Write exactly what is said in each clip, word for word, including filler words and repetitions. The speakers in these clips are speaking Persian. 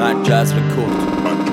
مرکز رکورد.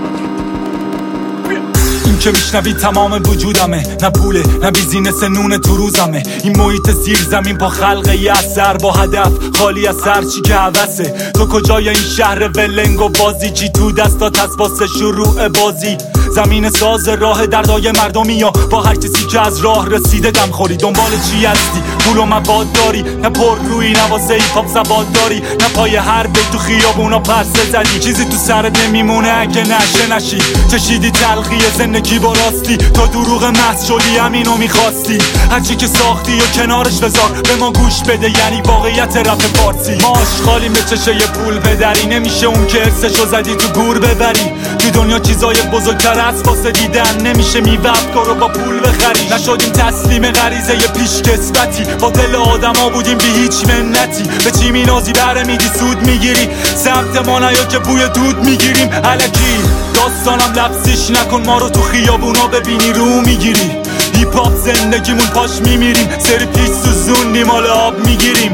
این که میشنوی تمام وجودمه، نه پوله نه بیزینس نون تو روزمه. این محیط زیر زمین پا خلقه یه اثر با هدف خالی از هر چی که هوسه. تو کجای این شهر ولنگ و بازی چی تو دستات هست واسه شروع بازی؟ زمین ساز راه دردای مردمی یا با هر کسی که از راه رسیده دم خوری؟ دنبال چی هستی؟ پول و مواد داری؟ نه پر روی نه واسه ایپاپ زباد داری؟ نه پای هر بیت تو خیابونا پرسه زدی؟ چیزی تو سرت نمیمونه اگه نشه نشی؟ چشیدی تلخی زندگی با راستی؟ تو دروغ محض شدی همینو میخواستی؟ هرچی که ساختی و کنارش بذار به ما گوش بده، یعنی واقعیت رپ فارسی. ما آشغالیم به چشه پول بدری، نمیشه اون که ارسشو زدی تو گور ببری. تو دنیا چیزای بزرگتر از واسه دیدن نمیشه میوه کارو با پول بخری. نشدیم تسلیم غریزه پیشکسوتی، با دل آدما بودیم بی هیچ منتی. به چی مینازی بره میدی سود میگیری؟ سمت ما نیا که بوی دود میگیریم الکی. داستانم لبسیش نکن، ما رو تو خیابونا ببینی رو میگیری. هیپ هاپ زندگیمون پاش میمیریم، سری پیش سوزوندیم حالا آب میگیریم.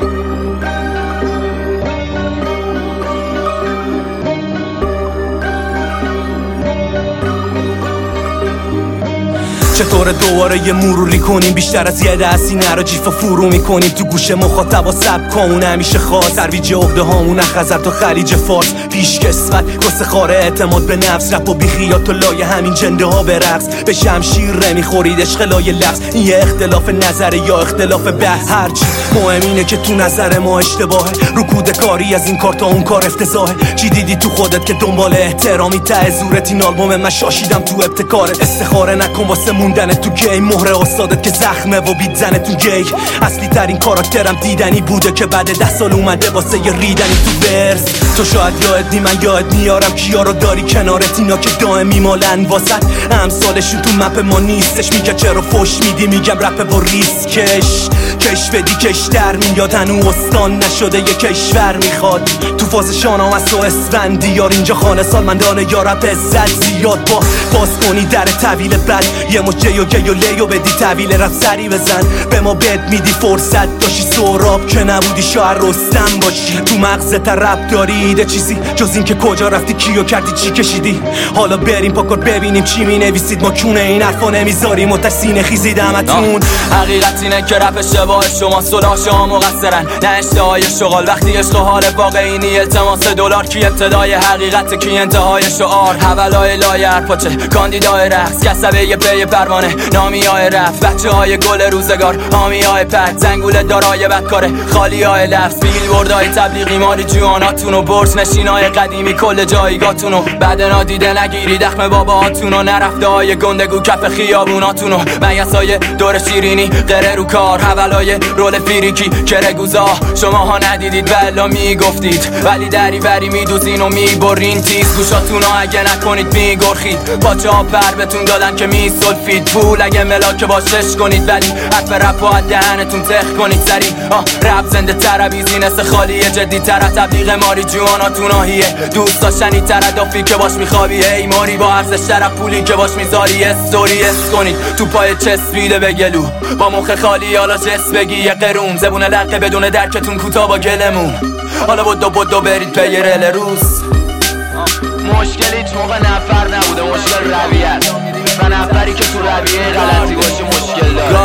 چطور دوباره یه مروری کنیم؟ بیشتر از یه دستی نرا جیف و فرو میکنیم تو گوش مخاطب و سب کامون همیشه خواست ترویج عقده هامون خزر تا خلیج فارس. پیش کسوت گسه خاره اعتماد به نفس، رپ و بیخیات و لایه همین جنده ها به رقص. به شمشیر نمیخورید عشق لایه لفظ، این یه اختلاف نظره یا اختلاف بحث. هرچی مهم اینه که تو نظر ما اشتباهه، رکود کاری از این کار تا اون کار افتضاحه. چی دیدی تو خودت که دنبال احترامی؟ ته زورت این آلبوم من شاشیدم تو ابتکارت. استخاره نکن واسه موندن تو گی، مهر استادت که زخمه و بیت زنه تو گی. اصلی ترین کاراکترم دیدنی بوده که بعد ده سال اومده واسه یه ریدنی تو برس. تو شاید یاد نی من یاد میارم کیا رو داری کنارت، اینا که دائمی مالن واسط امثالشون تو مپ ما نیستش. میگه چرا فوش میدی؟ میگم رپ و ریسکش کش بدی کش در میاد، هنو استان نشده یه کشور میخواد. تو فاز شانام از تو اسفندی یار، اینجا خانه سالمندانه یا رپ عزت زیاد. با باز کنی در طویل بد یه مجه و گی و لیو بدی طویل رفت سری بزن. به ما بد میدی فرصت داشتی سراب که نبودی شاعر رستم باشی. تو مغزت رپ داریده چیزی جز این که کجا رفتی کیو کردی چی کشیدی؟ حالا بریم پاکار ببینیم چی می نویسید، ما کونه این حرفا نمیذاریم و تسینه خیزید همتون. حقیقت اینه که رپ اشتباه شما صلاح شما مقصرن، نه اشتهای شغال. وقتی عشق و حال واقعی نی التماس دلار، کی ابتدای حقیقت کی انتهای شعار؟ حولای لایر پاچه کاندیدای رقص، کسبه یه پی پروانه نامی های رفت. بچه های گل روزگار حامی های پد، زنگول دارای بدکاره خالی های لفظ. بیل بردای تبلیغی ماری جواناتونو، برس نشینای قدیمی کل جایگاتونو. بعد نادیده نگیری دخم باباتونو، نرفته های گندگو کف خیابوناتونو. میسای دور شیرینی قره رو کار، حولای رول فیریکی کره گوزا. شما ها ندیدید ولا میگفتید، ولی دری بری میدوزین و میبرین تیز. گوشاتونو اگه نکنید میگرخید، باچه ها پر بهتون دادن که میسلفید. پول اگه ملاک باشش کنید، ولی حرف رپ و دهنتون تخ کنید سری. آه رپ زنده تر بیزینس خالیه، جدی تر تبلیغ ماری جواناتون آهیه. دوست داشتنی تر دافی که باش میخوابی، ای ماری با ارزش تر پولی که باش میذاری. استوری اس کنید تو پای چسبیده به گلو، با مخ خالی حالا جس بگی یه قرون. زبون لقه بدون درکتون کوتا با گلمون، حالا بدو بدو برید پی رل روز. مشکل هیچ موقع نفر نبوده، مشکل رویه است. و نفری که تو رویه غلطی باشه مشکل داره.